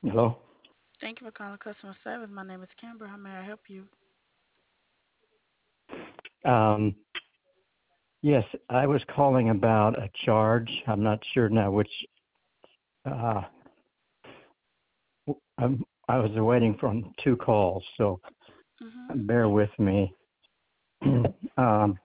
Hello. Thank you for calling customer service. My name is Kimber. How may I help you? Um, yes, I was calling about a charge. I'm not sure now which. Uh, I was waiting for two calls, so Mm-hmm. bear with me. um,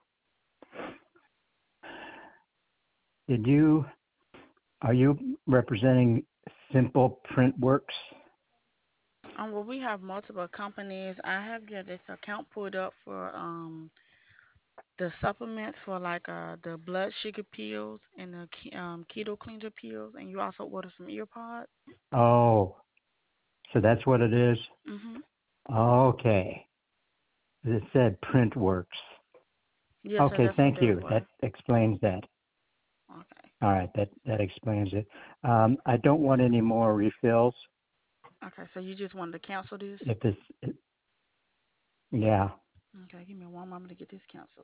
did you? Are you representing Simple Print Works? Well, we have multiple companies. I have your this account pulled up for the supplements for like the blood sugar pills and the keto cleanser pills, and you also ordered some ear pods. Oh, so that's what it is. Mm-hmm. Okay, it said Print Works. Yes, sir. Okay, That's what thank that you. was. That explains that. Okay. All right, that explains it. I don't want any more refills. Okay. So you just wanted to cancel this? If this, yeah. Okay. Give me one moment to get this canceled.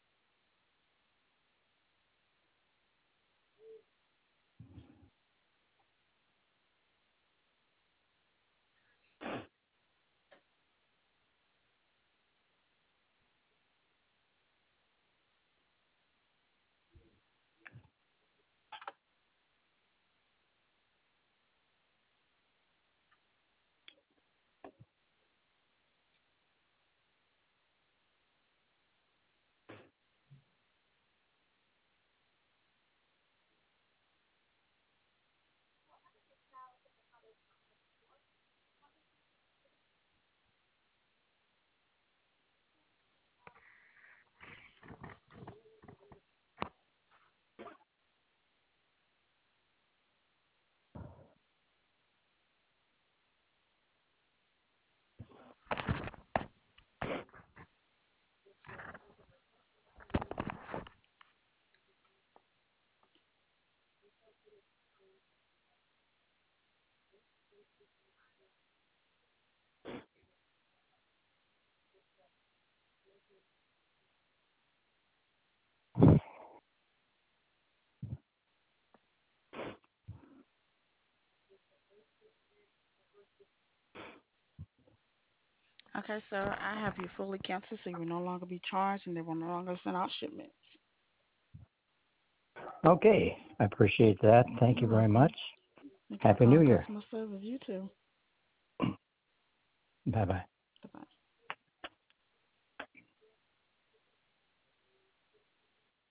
Okay, sir. I have you fully canceled, so you will no longer be charged, and they will no longer send out shipments. Okay, I appreciate that. Thank you You're very much. welcome. Thank you for Happy New calling Year. customer service. You too. Bye bye.